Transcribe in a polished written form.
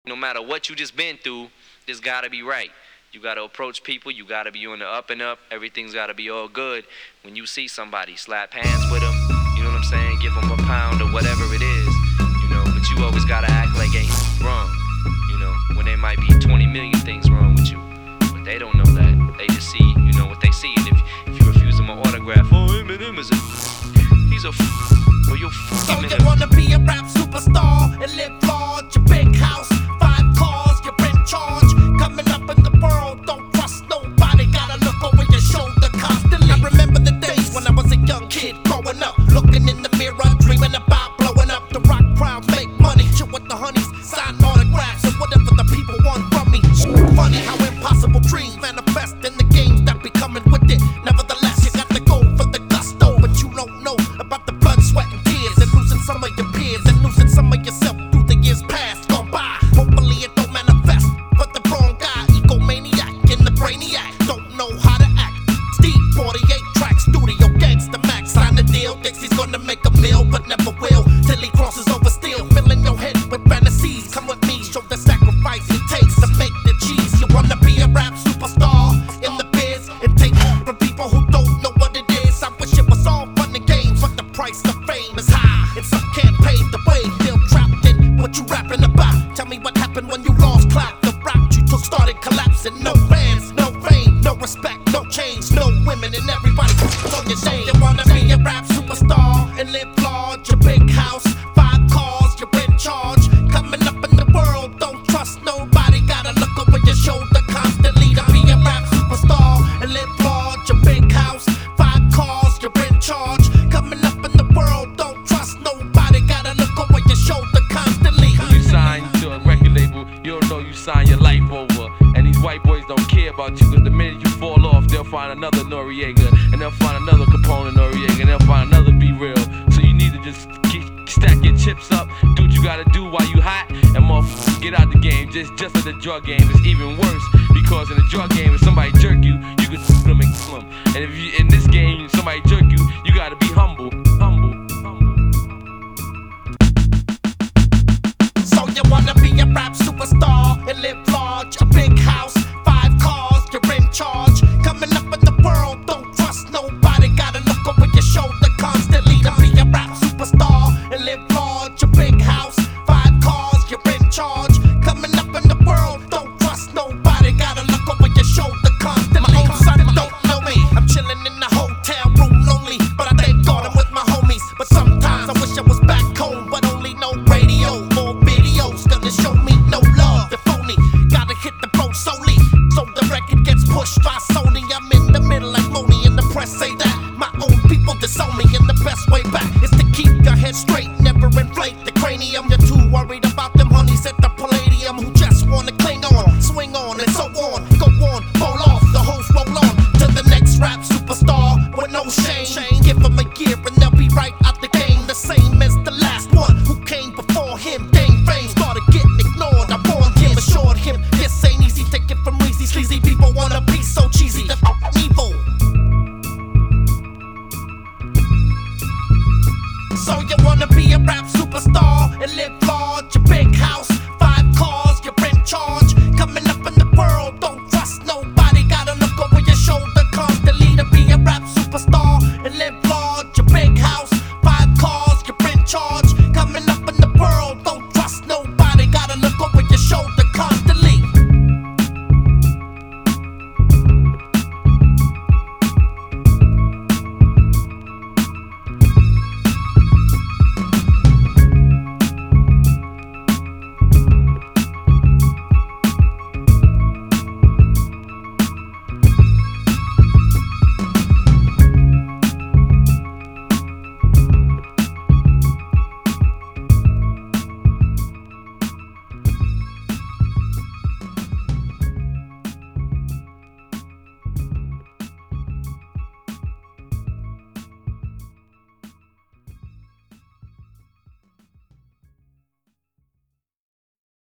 No matter what you just been through, it's gotta be right. You gotta approach people, you gotta be on the up and up, everything's gotta be all good. When you see somebody, slap hands with them, you know what I'm saying? Give them a pound or whatever it is, but you always gotta act like ain't wrong, when there might be 20 million things wrong with you. But they don't know that. They just see, what they see. And if you refuse them an autograph, oh, Eminem is he's a or you'll So you wanna be a rap superstar and live large, your big house, 5 cars, you're in charge. Coming up in the world, don't trust nobody, gotta look over your shoulder constantly. I remember the days when I was a young kid growing up, looking in the mirror, dreaming about blowing up. The rock crowds make money, chill with the honeys, sign autographs, and whatever the people want from me. Funny how impossible dreams manifest in the games that be coming with it. Nevertheless, you got to go for the gusto, but you don't know about the blood, sweat, and tears, and losing some of your peers, and losing some of yourself through the years past gone by. Hopefully it don't manifest, but the wrong guy, egomaniac in the brainiac, don't know how to act. Steve, 48 track studio, gangsta max, sign the deal, thinks he's gonna make a meal, but never will, till he crosses over steel, filling your head with fantasies. Come with me, show the sacrifice it takes to make the cheese. You wanna be a rap superstar in the biz, and take from people who don't know what it is. I wish it was all fun and games, but the price of fame is high, and some can't pay the way. Still trapped in what you rapping about. Tell me what happened when you lost clap. The route you took started collapsing. No fans, no fame, no respect, no change, no women, and everybody on your name. You wanna be a rap superstar and live large, a big house, 5 cars, you're in charge. Coming up in the world, don't trust nobody, gotta look over your shoulder constantly. To be a rap superstar and live large, a big house, 5 cars, you're in charge. Coming up in the world, don't trust nobody, gotta look over your shoulder constantly. You sign to a record label, you don't know you sign your life over. And these white boys don't care about you, cause the minute you fall off, they'll find another Noriega, and they'll find another Capone Noriega, and they'll find another Be Real. So you need to just stack your chips up, do what you gotta do while you hot, and motherfuckers get out the game. Just like the drug game, it's even worse, because in the drug game, if somebody jerk you, you can them and kill them. And if you in this game, somebody jerk you, you gotta be humble. So you wanna be a rap superstar and live large, a big house, 5 cars, you're in charge. Coming up in the world, don't trust nobody, gotta look over your shoulder constantly. To be a rap superstar and live large, a big house, 5 cars, you're in charge. Coming